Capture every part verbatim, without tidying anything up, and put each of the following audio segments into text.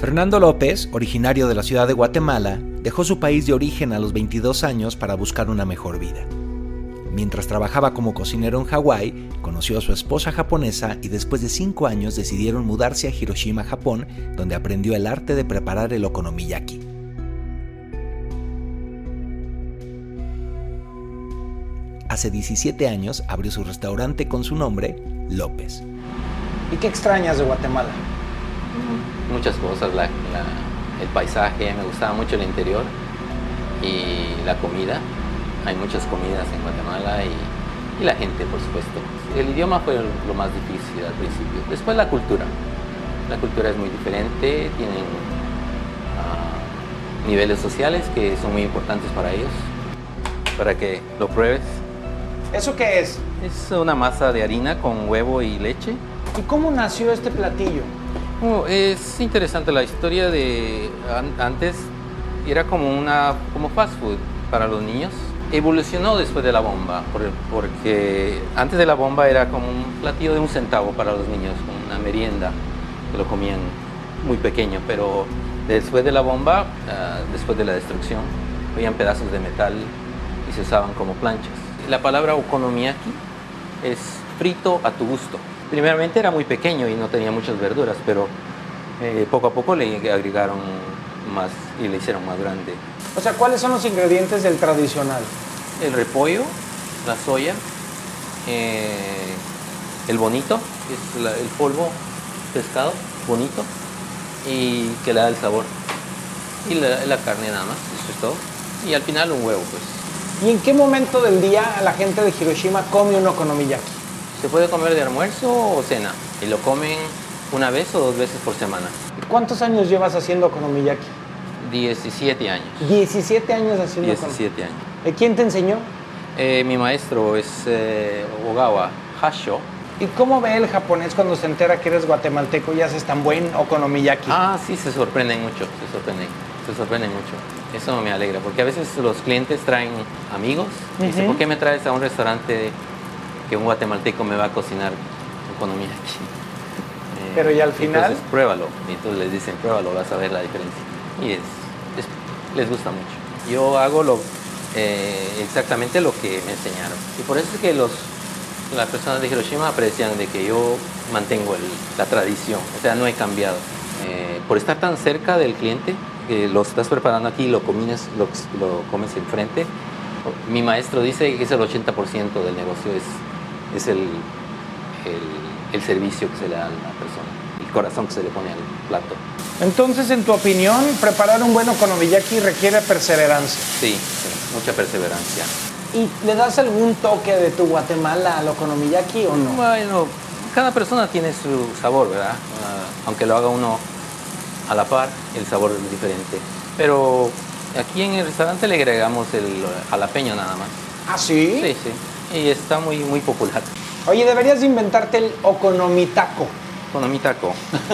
Fernando López, originario de la ciudad de Guatemala, dejó su país de origen a los veintidós años para buscar una mejor vida. Mientras trabajaba como cocinero en Hawái, conoció a su esposa japonesa y después de cinco años decidieron mudarse a Hiroshima, Japón, donde aprendió el arte de preparar el okonomiyaki. Hace diecisiete años abrió su restaurante con su nombre, López. ¿Y qué extrañas de Guatemala? Muchas cosas, la, la, el paisaje, me gustaba mucho el interior y la comida. Hay muchas comidas en Guatemala y, y la gente, por supuesto. El idioma fue lo más difícil al principio. Después la cultura. La cultura es muy diferente, tienen uh, niveles sociales que son muy importantes para ellos, para que lo pruebes. ¿Eso qué es? Es una masa de harina con huevo y leche. ¿Y cómo nació este platillo? Oh, es interesante la historia de an antes era como una como fast food para los niños. Evolucionó después de la bomba, por, porque antes de la bomba era como un platillo de un centavo para los niños, como una merienda que lo comían muy pequeño, pero después de la bomba, uh, después de la destrucción, habían pedazos de metal y se usaban como planchas. La palabra okonomiyaki es frito a tu gusto. Primeramente era muy pequeño y no tenía muchas verduras, pero eh, poco a poco le agregaron más y le hicieron más grande. O sea, ¿cuáles son los ingredientes del tradicional? El repollo, la soya, eh, el bonito, que es la, el polvo pescado, bonito, y que le da el sabor. Y la, la carne nada más, eso es todo. Y al final un huevo, pues. ¿Y en qué momento del día la gente de Hiroshima come un okonomiyaki? Se puede comer de almuerzo o cena, y lo comen una vez o dos veces por semana. ¿Cuántos años llevas haciendo okonomiyaki? diecisiete años. diecisiete años haciendo diecisiete años. ¿Y quién te enseñó? Eh, mi maestro es eh, Ogawa Hasho. ¿Y cómo ve el japonés cuando se entera que eres guatemalteco y haces tan buen okonomiyaki? Ah, sí, se sorprenden mucho, se sorprenden, se sorprenden mucho. Eso me alegra, porque a veces los clientes traen amigos y uh-huh. dicen, ¿por qué me traes a un restaurante que un guatemalteco me va a cocinar okonomiyaki? Eh, Pero y al final... Entonces pruébalo, y entonces les dicen, pruébalo, vas a ver la diferencia. Y es, es, les gusta mucho. Yo hago lo, eh, exactamente lo que me enseñaron. Y por eso es que los, las personas de Hiroshima aprecian de que yo mantengo el, la tradición. O sea, no he cambiado. Eh, por estar tan cerca del cliente, que lo estás preparando aquí y lo, comines, lo, lo comes enfrente, mi maestro dice que es el ochenta por ciento del negocio, es, es el, el, el servicio que se le da a la persona, el corazón que se le pone al plato. Entonces, en tu opinión, preparar un buen okonomiyaki requiere perseverancia. Sí, sí, mucha perseverancia. ¿Y le das algún toque de tu Guatemala al okonomiyaki o no? Bueno, cada persona tiene su sabor, ¿verdad? Uh, aunque lo haga uno a la par, el sabor es diferente. Pero aquí en el restaurante le agregamos el jalapeño nada más. ¿Ah, sí? Sí, sí. Y está muy, muy popular. Oye, deberías de inventarte el okonomitaco. Okonomitaco.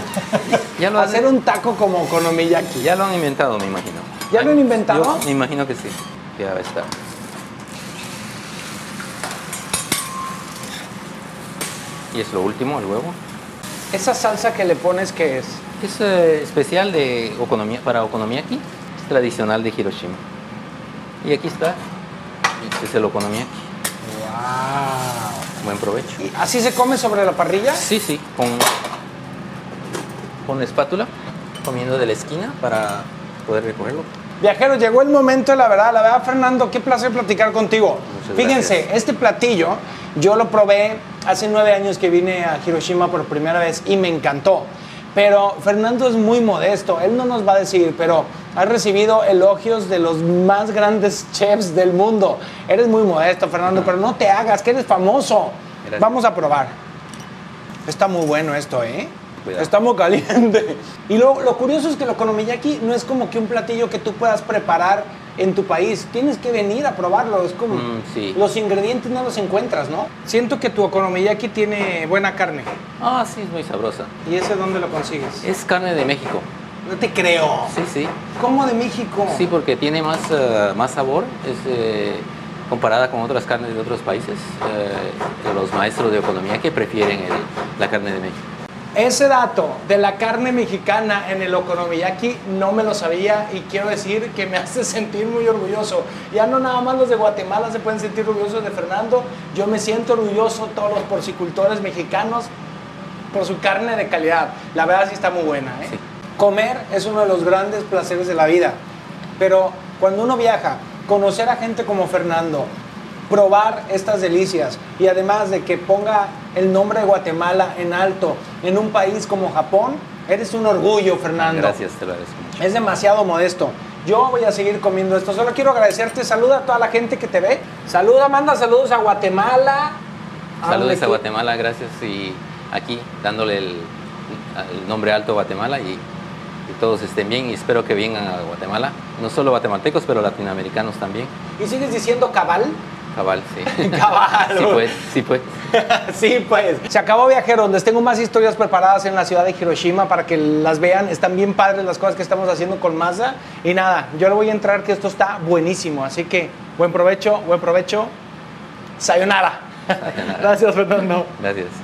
Ya lo Hacer un taco como okonomiyaki. Ya lo han inventado, me imagino. ¿Ya lo han inventado? Yo me imagino que sí. Ya va a estar. Y es lo último, el huevo. ¿Esa salsa que le pones qué es? Es eh, especial de okonomia, para okonomiyaki. Es tradicional de Hiroshima. Y aquí está. Este es el okonomiyaki. ¡Wow! Buen provecho. ¿Y así se come sobre la parrilla? Sí, sí. Con, con espátula. Comiendo de la esquina para poder recogerlo. Viajeros, llegó el momento, la verdad, la verdad, Fernando, qué placer platicar contigo. Muchas Fíjense, gracias. este platillo yo lo probé hace nueve años que vine a Hiroshima por primera vez y me encantó. Pero Fernando es muy modesto, él no nos va a decir, pero has recibido elogios de los más grandes chefs del mundo. Eres muy modesto, Fernando, pero no te hagas, que eres famoso. Gracias. Vamos a probar. Está muy bueno esto, ¿eh? Cuidado. Está muy caliente. Y lo, lo curioso es que el okonomiyaki no es como que un platillo que tú puedas preparar en tu país. Tienes que venir a probarlo. Es como mm, sí. Los ingredientes no los encuentras, ¿no? Siento que tu okonomiyaki tiene buena carne. Ah, sí, es muy sabrosa. ¿Y ese dónde lo consigues? Es carne de México. No te creo. Sí, sí. ¿Cómo de México? Sí, porque tiene más, uh, más sabor. Es eh, comparada con otras carnes de otros países. Eh, los maestros de okonomiyaki prefieren el, la carne de México. Ese dato de la carne mexicana en el okonomiyaki no me lo sabía y quiero decir que me hace sentir muy orgulloso. Ya no nada más los de Guatemala se pueden sentir orgullosos de Fernando, yo me siento orgulloso, todos los porcicultores mexicanos, por su carne de calidad. La verdad sí está muy buena, ¿eh? Sí. Comer es uno de los grandes placeres de la vida, pero cuando uno viaja, conocer a gente como Fernando, probar estas delicias y además de que ponga el nombre de Guatemala en alto en un país como Japón, eres un orgullo, Fernando. Gracias, te lo agradezco mucho. Es demasiado modesto. Yo voy a seguir comiendo esto. Solo quiero agradecerte. Saluda a toda la gente que te ve. Saluda, manda saludos a Guatemala. Saludos a Guatemala, gracias. Y aquí dándole el, el nombre alto a Guatemala y, y todos estén bien y espero que vengan a Guatemala. No solo guatemaltecos, pero latinoamericanos también. ¿Y sigues diciendo cabal? Cabal, sí. Cabal. Sí, pues, sí, pues. Sí, pues. Se acabó, viajeros. Les tengo más historias preparadas en la ciudad de Hiroshima para que las vean. Están bien padres las cosas que estamos haciendo con Mazda. Y nada, yo le voy a entrar que esto está buenísimo. Así que buen provecho, buen provecho. Sayonara. Sayonara. Gracias, Fernando. Gracias.